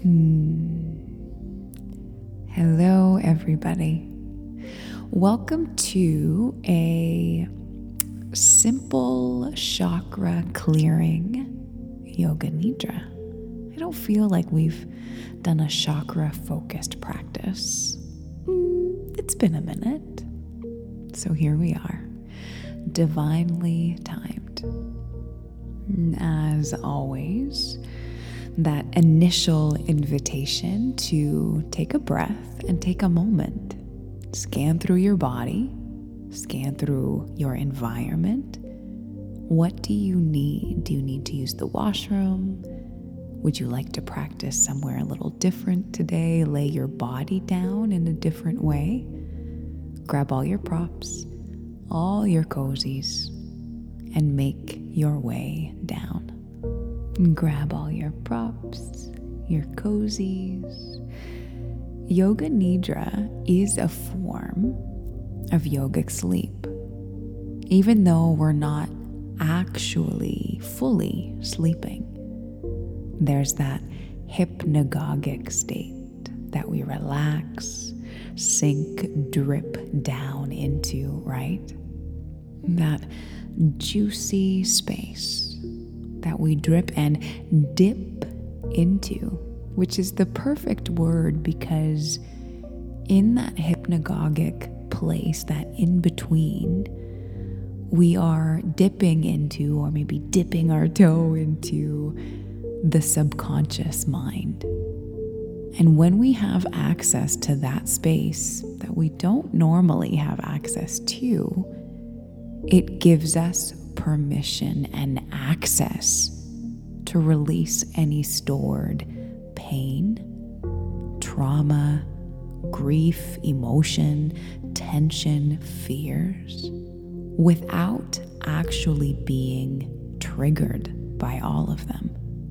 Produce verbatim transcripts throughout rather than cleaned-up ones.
Hmm. Hello, everybody. Welcome to a simple chakra clearing yoga nidra. I don't feel like we've done a chakra focused practice. Mm, it's been a minute. So here we are, divinely timed. As always, that initial invitation to take a breath and take a moment. Scan through your body, scan through your environment. What do you need? Do you need to use the washroom? Would you like to practice somewhere a little different today? Lay your body down in a different way? Grab all your props, all your cozies, and make your way down. Grab all your props, your cozies. Yoga Nidra is a form of yogic sleep. Even though we're not actually fully sleeping, there's that hypnagogic state that we relax, sink, drip down into, right? That juicy space that we drip and dip into, which is the perfect word because in that hypnagogic place, that in between, we are dipping into, or maybe dipping our toe into, the subconscious mind. And when we have access to that space that we don't normally have access to, it gives us permission and access to release any stored pain, trauma, grief, emotion, tension, fears, without actually being triggered by all of them.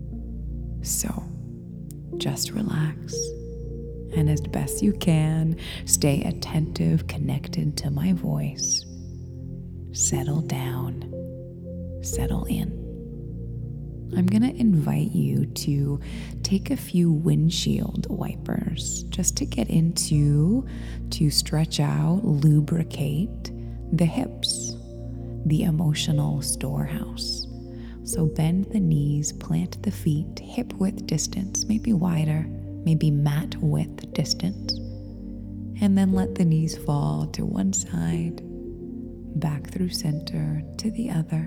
So, just relax, and as best you can, stay attentive, connected to my voice. Settle down. Settle in. I'm going to invite you to take a few windshield wipers just to get into, to stretch out, lubricate the hips, the emotional storehouse. So bend the knees, plant the feet, hip width distance, maybe wider, maybe mat width distance, and then let the knees fall to one side, back through center to the other.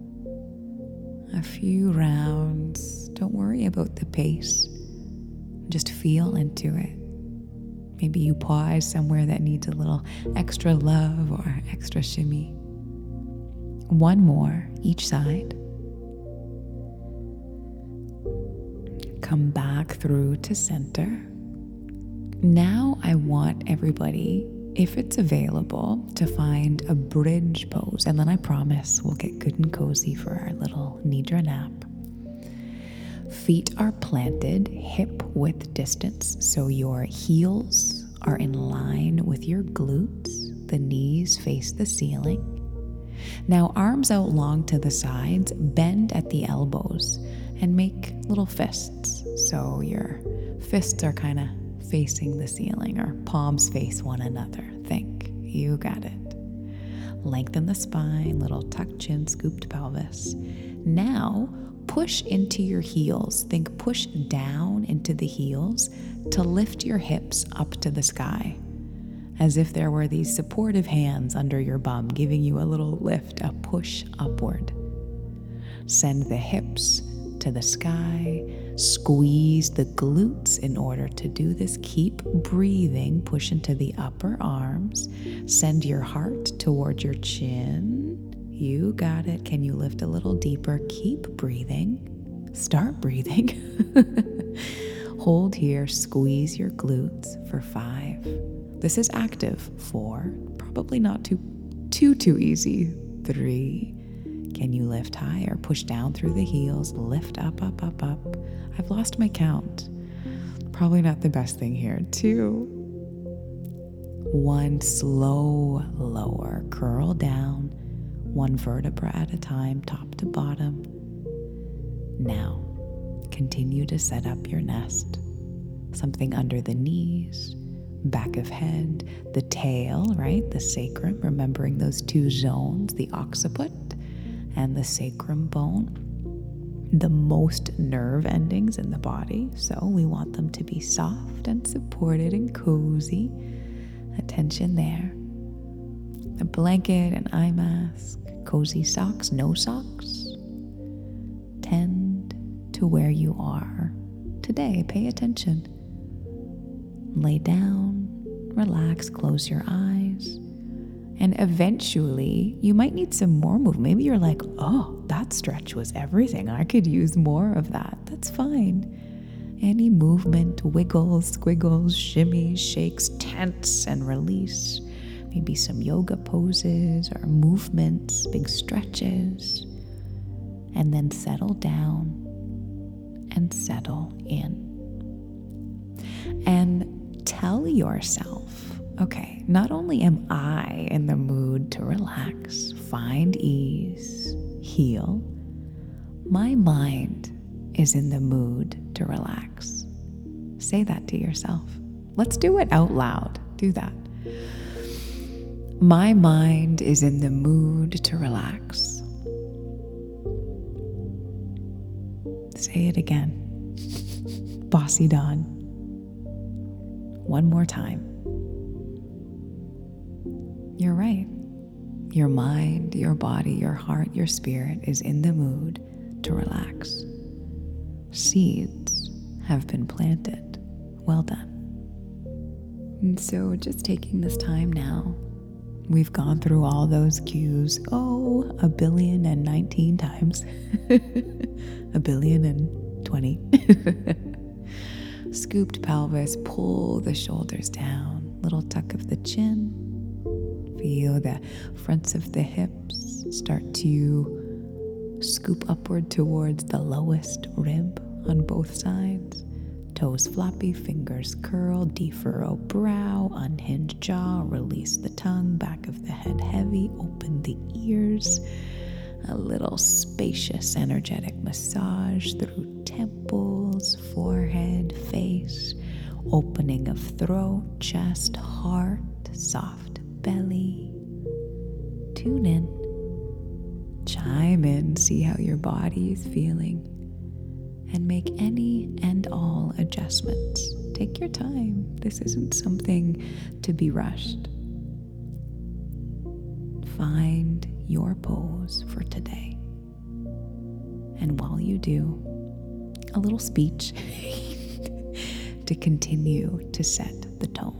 A few rounds. Don't worry about the pace. Just feel into it. Maybe you pause somewhere that needs a little extra love or extra shimmy. One more each side. Come back through to center. Now I want everybody, if it's available, to find a bridge pose. And then I promise we'll get good and cozy for our little Nidra nap. Feet are planted hip width distance, so your heels are in line with your glutes. The knees face the ceiling. Now arms out long to the sides, bend at the elbows, and make little fists. So your fists are kind of facing the ceiling, or palms face one another. Think, you got it. Lengthen the spine, little tucked chin, scooped pelvis. Now push into your heels. Think push down into the heels to lift your hips up to the sky, as if there were these supportive hands under your bum giving you a little lift, a push upward. Send the hips to the sky. Squeeze the glutes in order to do this. Keep breathing. Push into the upper arms. Send your heart toward your chin. You got it. Can you lift a little deeper? Keep breathing. Start breathing. Hold here. Squeeze your glutes for five. This is active. Four. Probably not too, too, too easy. Three. Can you lift higher? Push down through the heels. Lift up, up, up, up. I've lost my count. Probably not the best thing here. Two. One. Slow lower. Curl down. One vertebra at a time, top to bottom. Now, continue to set up your nest. something under the knees, back of head, the tail, right? The sacrum, remembering those two zones, the occiput and the sacrum bone, the most nerve endings in the body. So we want them to be soft and supported and cozy. Attention there. A blanket, an eye mask, cozy socks, no socks. Tend to where you are today. Pay attention. Lay down, relax, close your eyes. And eventually, you might need some more movement. Maybe you're like, oh, that stretch was everything. I could use more of that. That's fine. Any movement, wiggles, squiggles, shimmies, shakes, tense and release. Maybe some yoga poses or movements, big stretches. And then settle down and settle in. And tell yourself, okay, not only am I in the mood to relax, find ease, heal, my mind is in the mood to relax. Say that to yourself. Let's do it out loud. Do that. My mind is in the mood to relax. Say it again. Bossy Dawn. One more time. You're right. Your mind, your body, your heart, your spirit is in the mood to relax. Seeds have been planted. Well done. And so just taking this time now, we've gone through all those cues, oh, a billion and nineteen times. A billion and twenty. Scooped pelvis, pull the shoulders down, little tuck of the chin. Feel the fronts of the hips start to scoop upward towards the lowest rib on both sides. Toes floppy, fingers curl, defurrow brow, unhinge jaw, release the tongue, back of the head heavy, open the ears. A little spacious, energetic massage through temples, forehead, face, opening of throat, chest, heart, soft belly. Tune in, chime in, see how your body is feeling, and make any and all adjustments. Take your time. This isn't something to be rushed. Find your pose for today. And while you do, a little speech to continue to set the tone.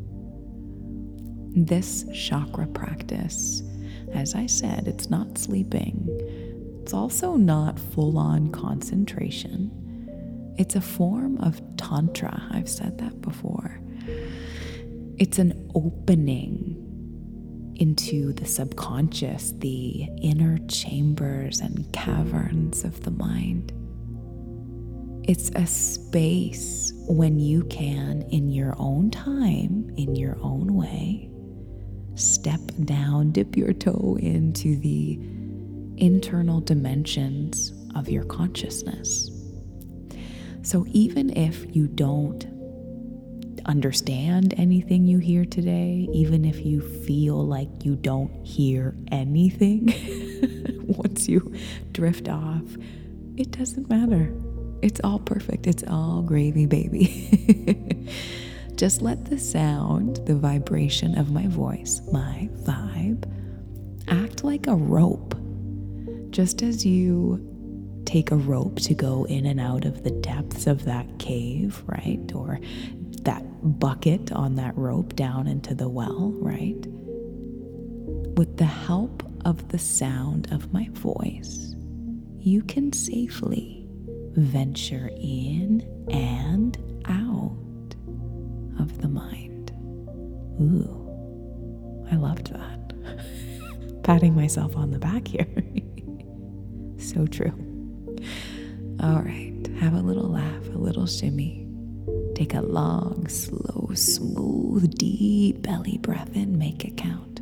This chakra practice, as I said, it's not sleeping. It's also not full-on concentration. It's a form of tantra. I've said that before. It's an opening into the subconscious, the inner chambers and caverns of the mind. It's a space when you can, in your own time, in your own way, step down, dip your toe into the internal dimensions of your consciousness. So even if you don't understand anything you hear today, even if you feel like you don't hear anything once you drift off, it doesn't matter. It's all perfect. It's all gravy, baby. Just let the sound, the vibration of my voice, my vibe, act like a rope. Just as you take a rope to go in and out of the depths of that cave, right? Or that bucket on that rope down into the well, right? With the help of the sound of my voice, you can safely venture in and out of the mind. Ooh, I loved that. Patting myself on the back here. So true. All right, have a little laugh, a little shimmy. Take a long, slow, smooth, deep belly breath in. Make it count.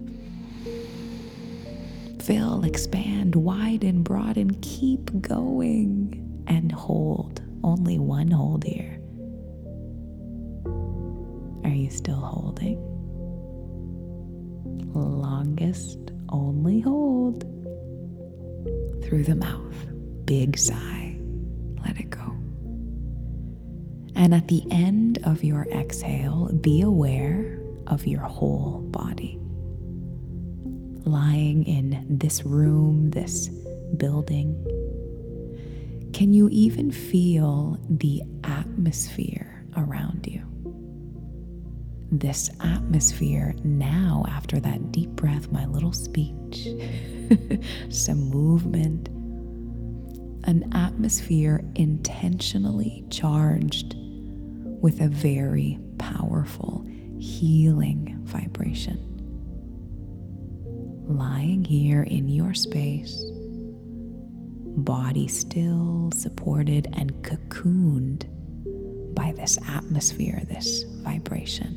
Fill, expand, widen, broaden. Keep going and hold. Only one hold here. you still holding? Longest only hold through the mouth. Big sigh. Let it go. And at the end of your exhale, be aware of your whole body. Lying in this room, this building. Can you even feel the atmosphere around you? This atmosphere now, after that deep breath, my little speech, some movement, an atmosphere intentionally charged with a very powerful healing vibration. Lying here in your space, body still, supported and cocooned by this atmosphere, this vibration.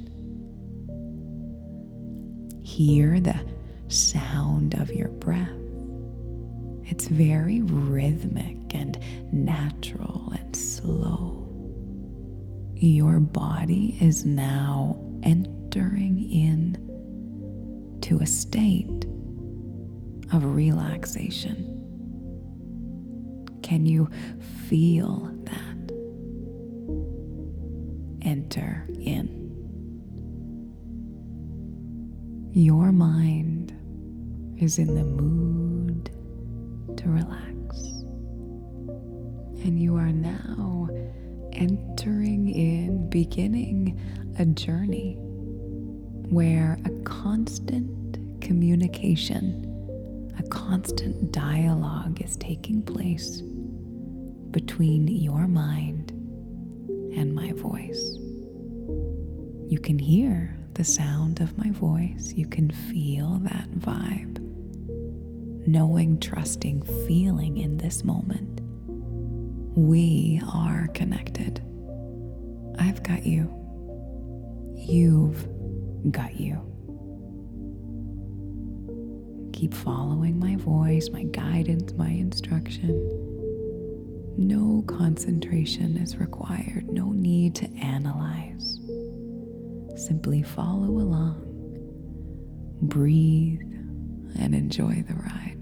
Hear the sound of your breath. It's very rhythmic and natural and slow. Your body is now entering in to a state of relaxation. Can you feel that? Enter in. Your mind is in the mood to relax. And you are now entering in, beginning a journey where a constant communication, a constant dialogue is taking place between your mind and my voice. You can hear the sound of my voice. You can feel that vibe. Knowing, trusting, feeling in this moment. We are connected. I've got you. You've got you. Keep following my voice, my guidance, my instruction. No concentration is required. No need to analyze. Simply follow along. Breathe and enjoy the ride.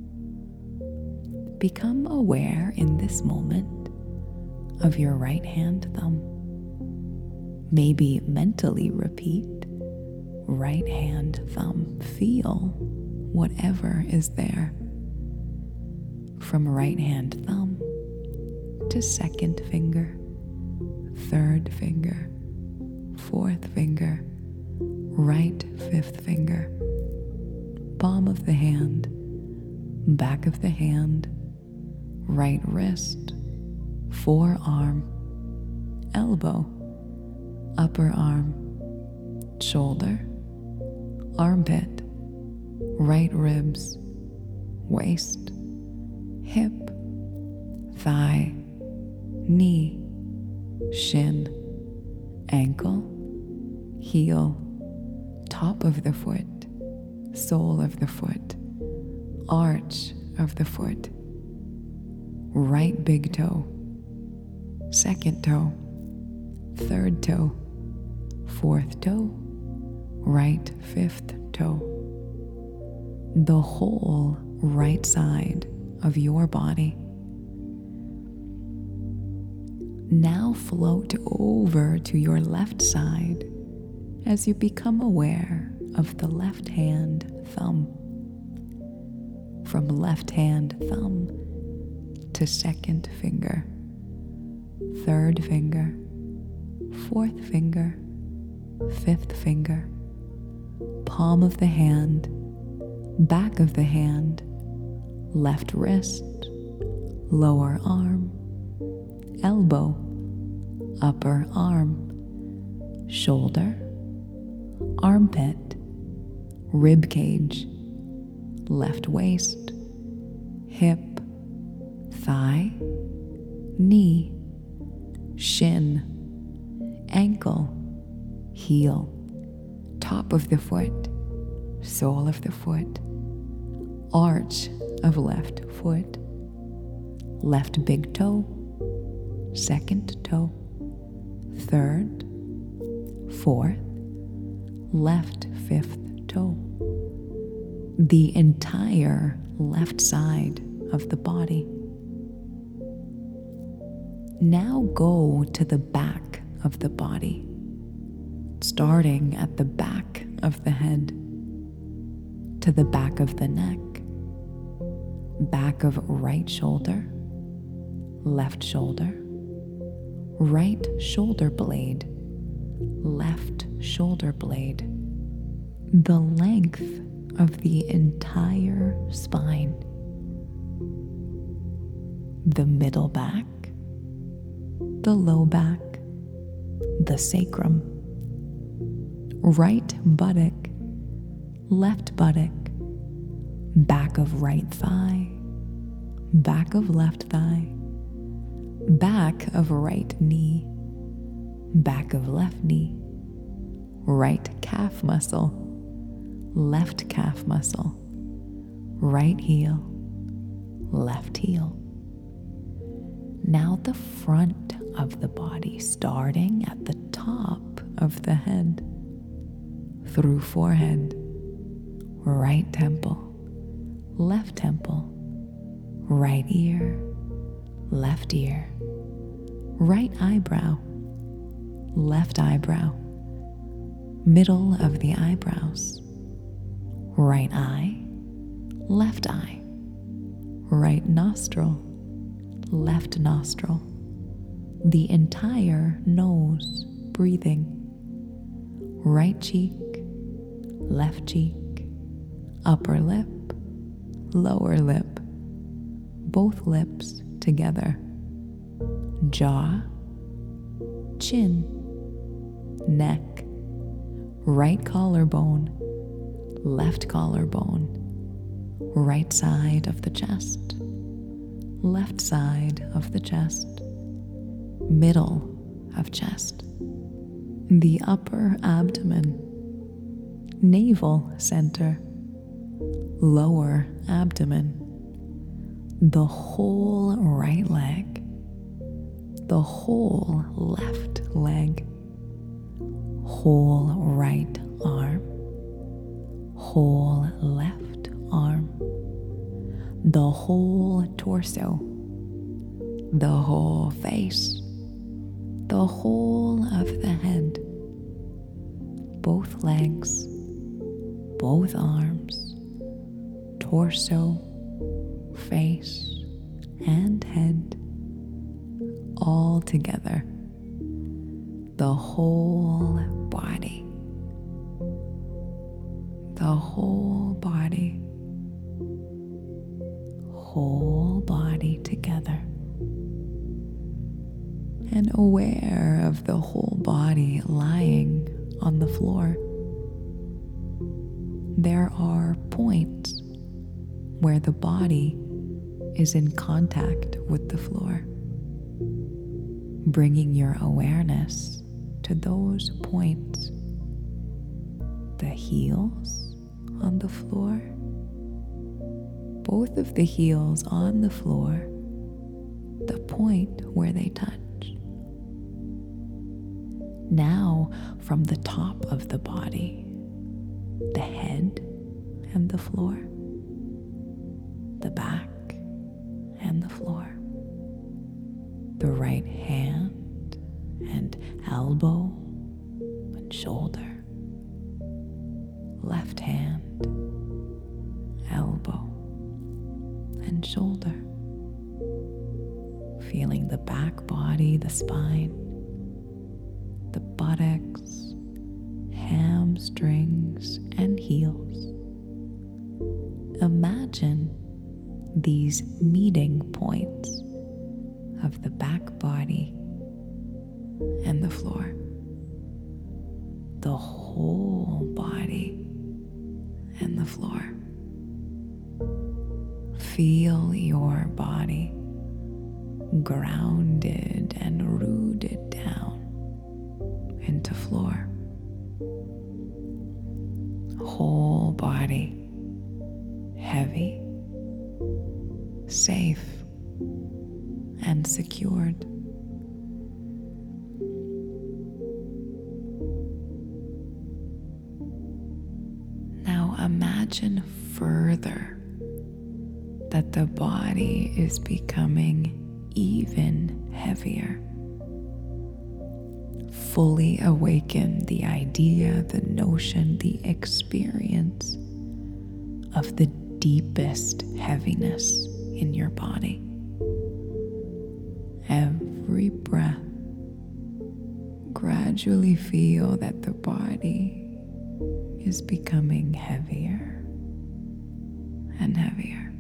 Become aware in this moment of your right hand thumb. Maybe mentally repeat right hand thumb. Feel whatever is there. From right hand thumb to second finger, third finger, fourth finger, right fifth finger, palm of the hand, back of the hand, right wrist, forearm, elbow, upper arm, shoulder, armpit, right ribs, waist, hip, thigh, knee, shin, ankle, heel, top of the foot, sole of the foot, arch of the foot, right big toe, second toe, third toe, fourth toe, right fifth toe. The whole right side of your body. Now float over to your left side as you become aware of the left hand thumb. From left hand thumb to second finger, third finger, fourth finger, fifth finger, palm of the hand, back of the hand, left wrist, lower arm, elbow, upper arm, shoulder, armpit, rib cage, left waist, hip, thigh, knee, shin, ankle, heel, top of the foot, sole of the foot, arch of left foot, left big toe, second toe, third, fourth, left fifth toe, the entire left side of the body. Now go to the back of the body, starting at the back of the head, to the back of the neck, back of right shoulder, left shoulder, right shoulder blade, left shoulder blade, the length of the entire spine, the middle back, the low back, the sacrum, right buttock, left buttock, back of right thigh, back of left thigh, back of right knee, back of left knee, right calf muscle, left calf muscle, right heel, left heel. Now the front of the body, starting at the top of the head, through forehead, right temple, left temple, right ear, left ear, right eyebrow, left eyebrow, middle of the eyebrows, right eye, left eye, right nostril, left nostril, the entire nose, breathing, right cheek, left cheek, upper lip, lower lip, both lips together, jaw, chin, neck, right collarbone, left collarbone, right side of the chest, left side of the chest, middle of chest, the upper abdomen, navel center, lower abdomen, the whole right leg, the whole left leg, whole right arm, whole left arm, the whole torso, the whole face, the whole of the head, both legs, both arms, torso, face, and head, all together, the whole body, the whole body, whole body together, and aware of the whole body lying on the floor. There are points where the body is in contact with the floor, bringing your awareness to those points. The heels on the floor, both of the heels on the floor, the point where they touch. Now, from the top of the body, the head and the floor, the back and the floor, the right hand and elbow and shoulder, left hand, elbow and shoulder, feeling the back body, the spine, the buttocks, hamstrings, and heels. Imagine these meeting points of the back body and the floor, the whole body and the floor. Feel your body grounded and rooted down into floor. Whole body heavy, safe, and secured. imagine further that the body is becoming even heavier. Fully awaken the idea, the notion, the experience of the deepest heaviness in your body. Every breath, gradually feel that the body is becoming heavier and heavier.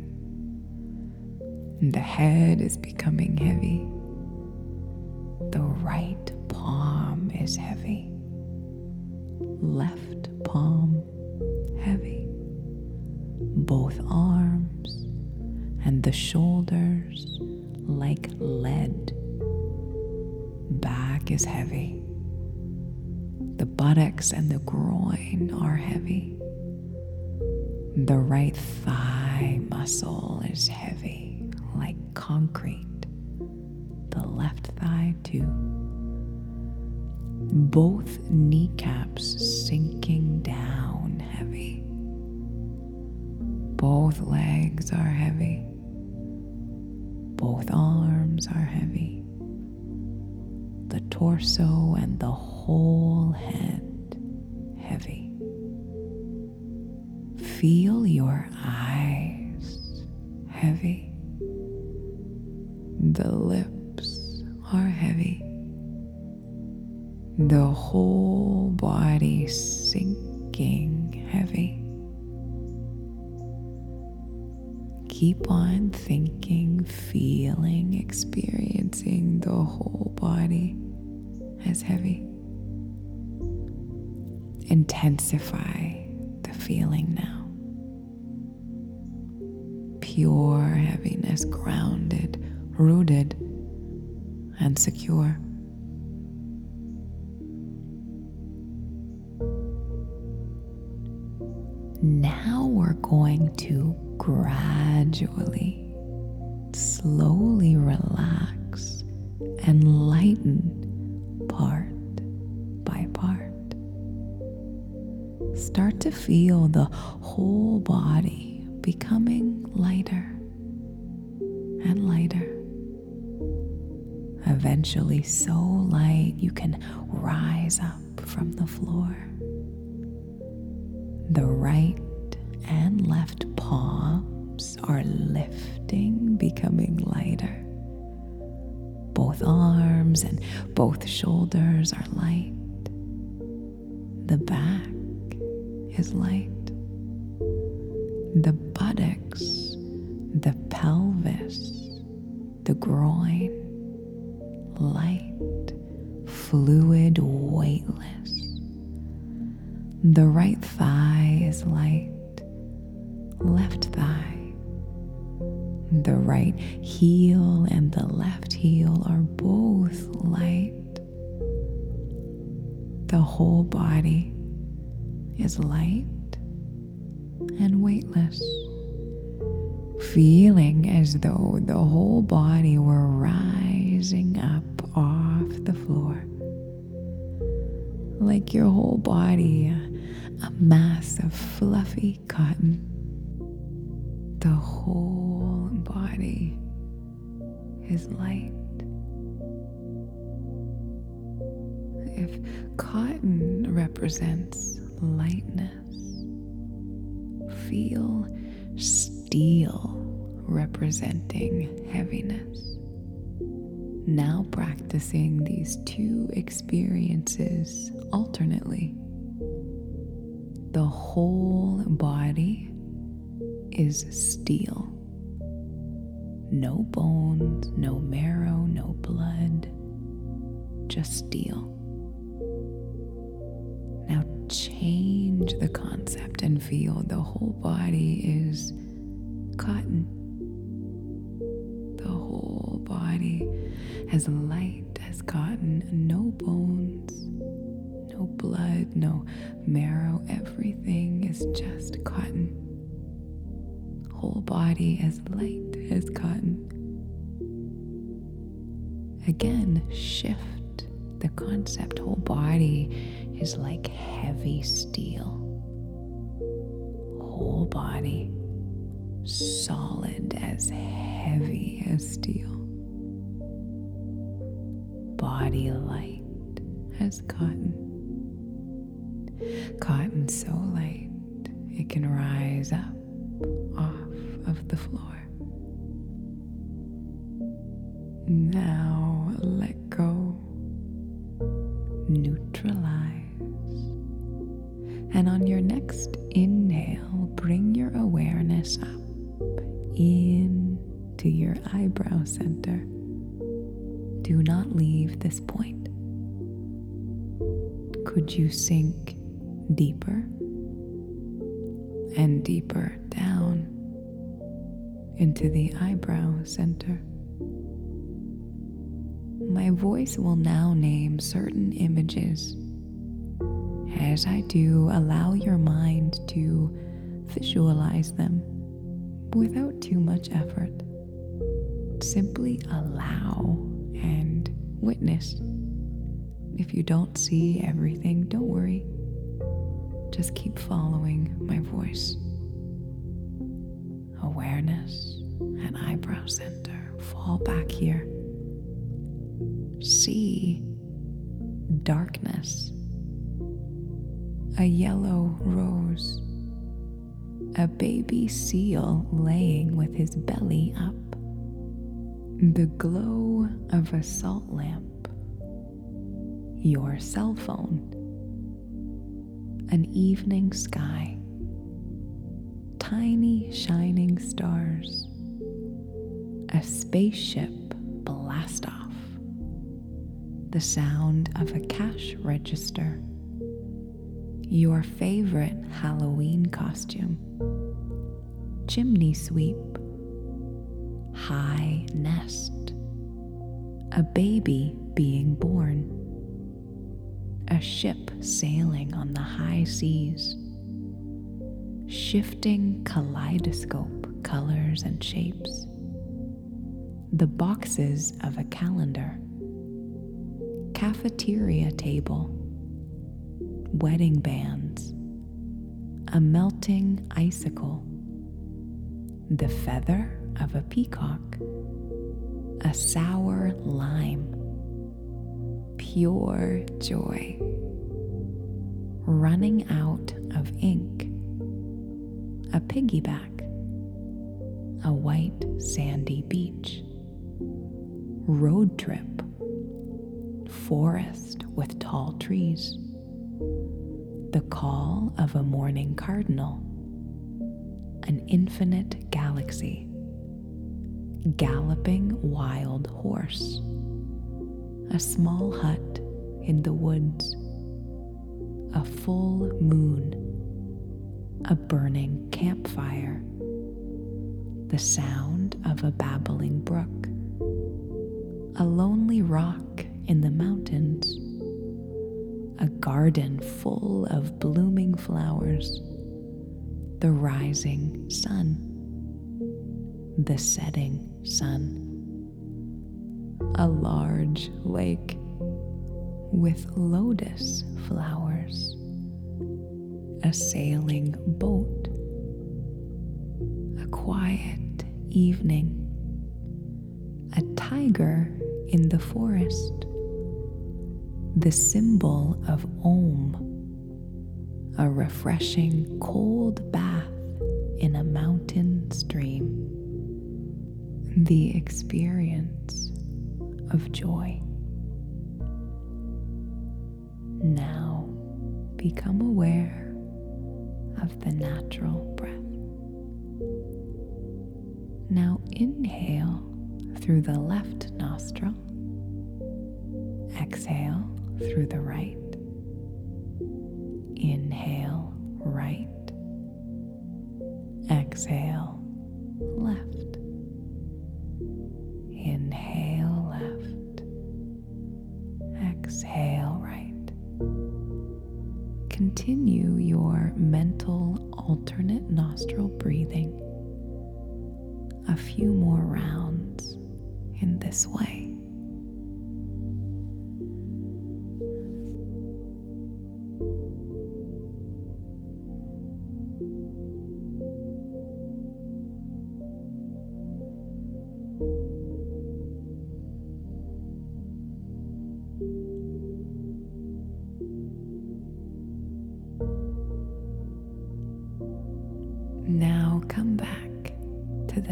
The head is becoming heavy. The right palm is heavy. Left palm heavy. Both arms and the shoulders like lead. Back is heavy. The buttocks and the groin are heavy. The right thigh muscle is heavy, like concrete. The left thigh too. Both kneecaps sinking down heavy. Both legs are heavy. Both arms are heavy. The torso and the whole head heavy. Feel your eyes heavy. The lips are heavy. The whole body sinking heavy. Keep on thinking, feeling, experiencing the whole body as heavy. Intensify the feeling now. Pure heaviness, grounded, rooted, and secure. Now we're going to gradually, slowly relax and lighten part by part. Start to feel the whole body becoming lighter and lighter. Eventually so light you can rise up from the floor. The right and left palms are lifting, becoming lighter. Both arms and both shoulders are light. The back is light. The buttocks, the pelvis, the groin, light, fluid, weightless. The right thigh is light. Left thigh. The right heel and the left heel are both light. The whole body is light and weightless, feeling as though the whole body were rising up off the floor, like your whole body, a mass of fluffy cotton. The whole body is light. If cotton represents lightness, feel steel representing heaviness. Now practicing these two experiences alternately. The whole body is steel. No bones, no marrow, no blood, just steel. Now change the concept and feel the whole body is cotton. The whole body as light as cotton, no bones, no blood, no marrow, everything is just cotton. Whole body as light as cotton. Again, shift the concept. Whole body is like heavy steel. whole body solid as heavy as steel, body light as cotton, cotton so light it can rise up off of the floor. Now let go, neutralize, and on your next inhale, bring your awareness up into your eyebrow center. Do not leave this point. Could you sink deeper and deeper down into the eyebrow center? My voice will now name certain images. As I do, allow your mind to visualize them without too much effort. Simply allow and witness. If you don't see everything, don't worry. Just keep following my voice. Awareness and eyebrow center. Fall back here. See darkness. A yellow rose. A baby seal laying with his belly up. The glow of a salt lamp. Your cell phone. An evening sky. Tiny shining stars. A spaceship blast off. The sound of a cash register. Your favorite Halloween costume. Chimney sweep. High nest. A baby being born. A ship sailing on the high seas. Shifting kaleidoscope colors and shapes. The boxes of a calendar. Cafeteria table. Wedding bands. A melting icicle. The feather of a peacock. A sour lime. Pure joy. Running out of ink. A piggyback. A white sandy beach. Road trip. Forest with tall trees. The call of a morning cardinal. An infinite galaxy. Galloping wild horse. A small hut in the woods. A full moon. A burning campfire. The sound of a babbling brook. A lonely rock in the mountains. A garden full of blooming flowers. The rising sun. The setting sun. A large lake with lotus flowers. A sailing boat. A quiet evening. A tiger in the forest. The symbol of Om. A refreshing cold bath in a mountain stream. The experience of joy. Now become aware of the natural breath. Now inhale through the left nostril. Exhale through the right. Inhale right. Exhale left. Inhale left. Exhale right. Continue your mental alternate nostril breathing a few more rounds in this way.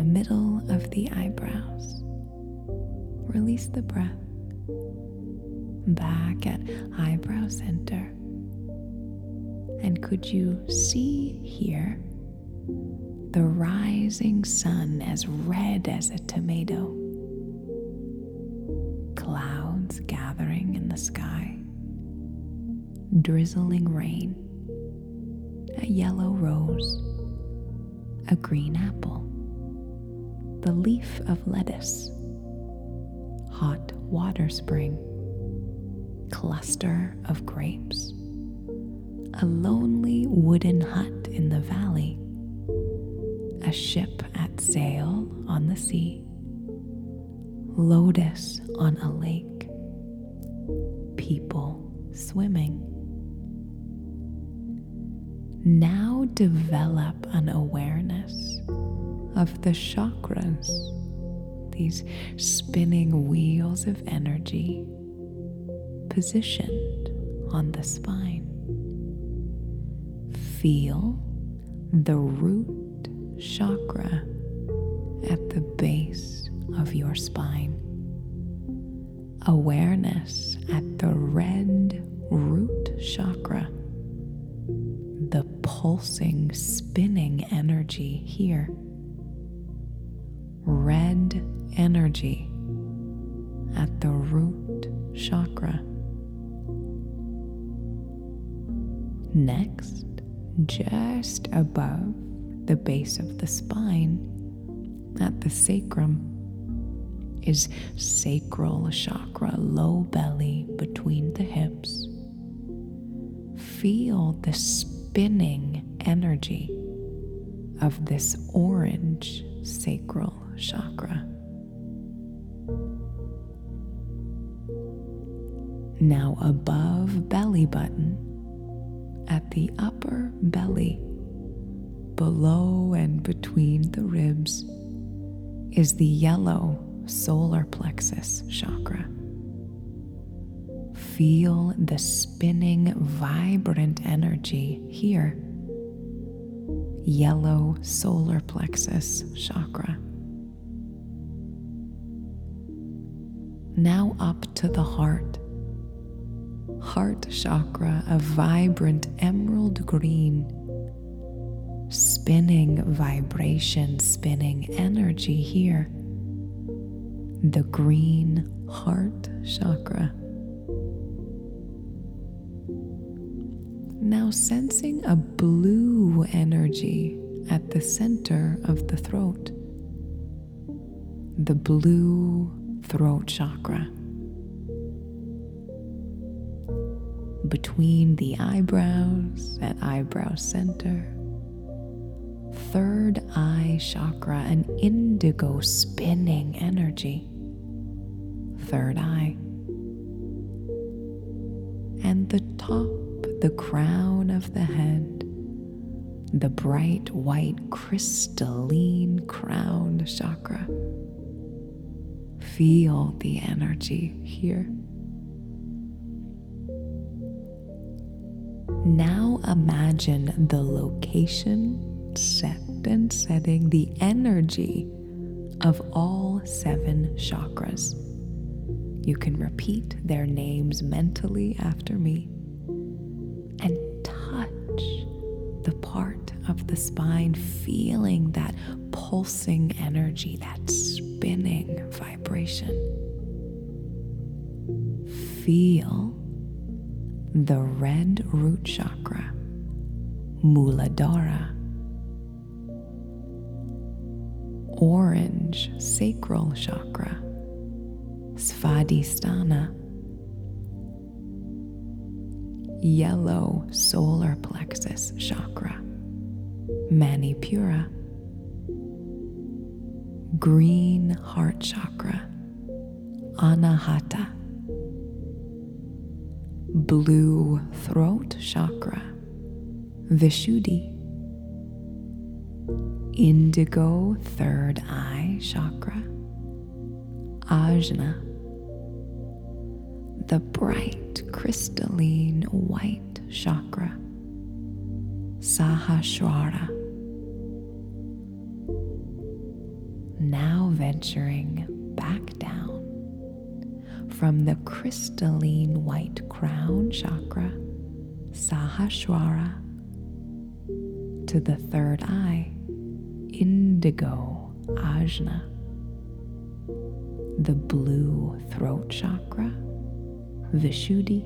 middle of the eyebrows. Release the breath. Back at eyebrow center. And could you see here the rising sun as red as a tomato? Clouds gathering in the sky. Drizzling rain. A yellow rose. A green apple. The leaf of lettuce. Hot water spring. Cluster of grapes. A lonely wooden hut in the valley. A ship at sail on the sea. Lotus on a lake. People swimming. Now develop an awareness of the chakras, these spinning wheels of energy positioned on the spine. Feel the root chakra at the base of your spine. Awareness at the red root chakra, the pulsing, spinning energy here. Red energy at the root chakra. Next, just above the base of the spine, at the sacrum, is sacral chakra, low belly between the hips. Feel the spinning energy of this orange sacral chakra. Now above belly button, at the upper belly, below and between the ribs, is the yellow solar plexus chakra. Feel the spinning, vibrant energy here. Yellow solar plexus chakra. Now up to the heart. Heart chakra, a vibrant emerald green. Spinning vibration, spinning energy here. The green heart chakra. Now sensing a blue energy at the center of the throat. The blue throat chakra. Between the eyebrows at eyebrow center. Third eye chakra, an indigo spinning energy. Third eye. And the top, the crown of the head, the bright white crystalline crown chakra. Feel the energy here. Now imagine the location, set and setting, the energy of all seven chakras. You can repeat their names mentally after me and touch the part of the spine, feeling that pulsing energy, that spinning vibration. Feel the red root chakra, Muladhara. Orange sacral chakra, Svadhisthana. Yellow solar plexus chakra, Manipura. Green heart chakra, Anahata. Blue throat chakra, Vishuddhi. Indigo third eye chakra, Ajna. The bright crystalline white chakra, Sahasrara. Now venturing back down from the crystalline white crown chakra, Sahasrara, to the third eye, indigo ajna, the blue throat chakra, Vishuddhi,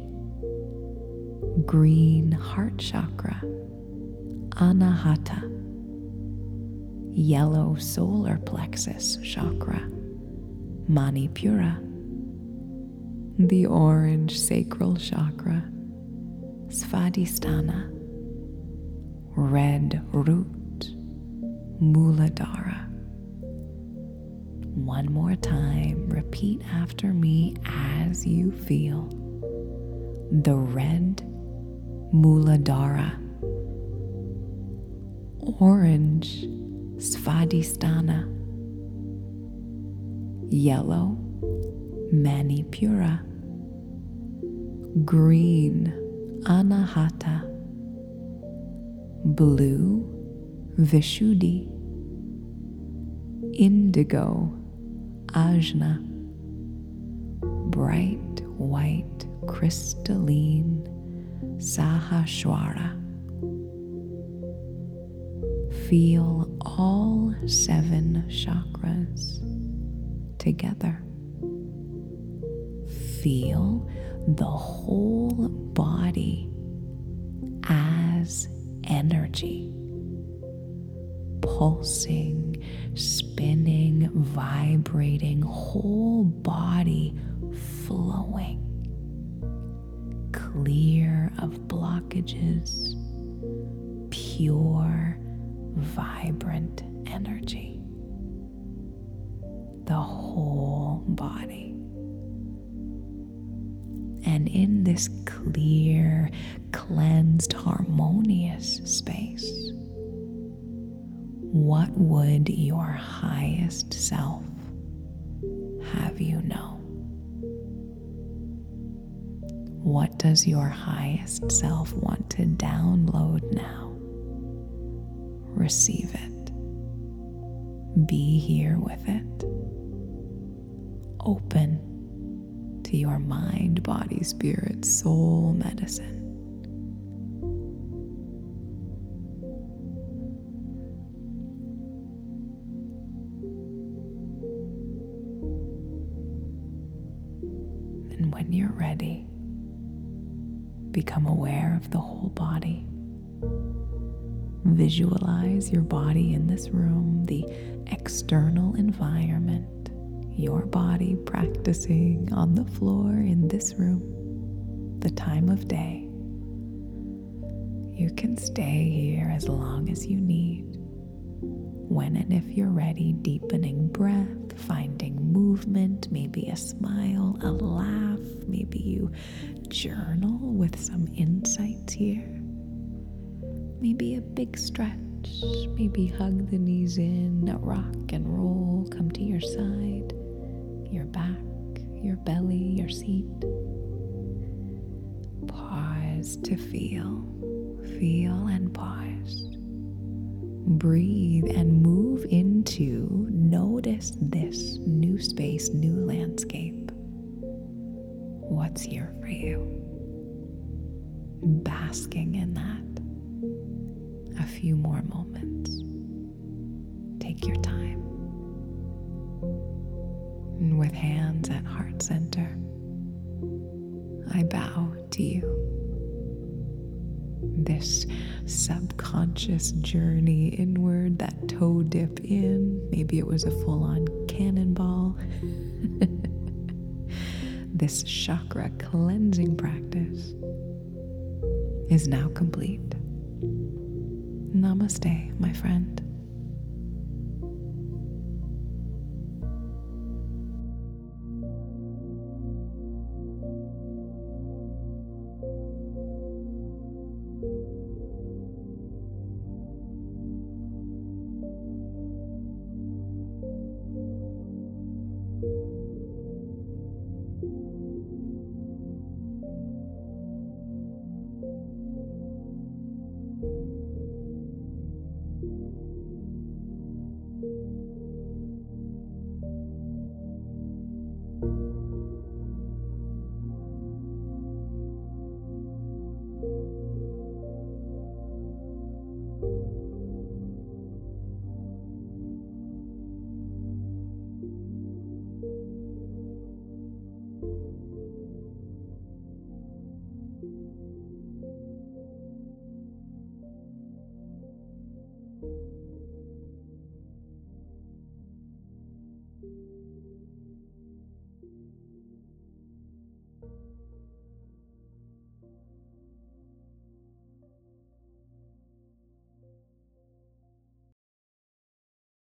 green heart chakra, Anahata, yellow solar plexus chakra, Manipura, the orange sacral chakra, Svadhisthana, red root, Muladhara. One more time, repeat after me as you feel. The red, Muladhara, orange, Svadhisthana, yellow, Manipura, green, Anahata, blue, Vishuddhi, indigo, ajna, bright white crystalline Sahasrara. Feel all seven chakras together. Feel the whole body as energy, pulsing, spinning, vibrating, whole body flowing, clear of blockages, pure, vibrant energy. The whole body. And in this clear, cleansed, harmonious space, what would your highest self have you know? What does your highest self want to download now? Receive it. Be here with it. Open to your mind, body, spirit, soul medicine. And when you're ready, become aware of the whole body. Visualize your body in this room, the external environment, your body practicing on the floor in this room, the time of day. You can stay here as long as you need. When and if you're ready, deepening breath, finding movement, maybe a smile, a laugh, maybe you journal with some insights here. Maybe a big stretch, maybe hug the knees in, rock and roll, come to your side, your back, your belly, your seat. Pause to feel, feel and pause. Breathe and move into, notice this new space, new landscape. What's here for you? Basking in that. A few more moments. Take your time. And with hands at heart center, I bow to you. This subconscious journey inward, that toe dip in, maybe it was a full-on cannonball. This chakra cleansing practice is now complete. Namaste, my friend.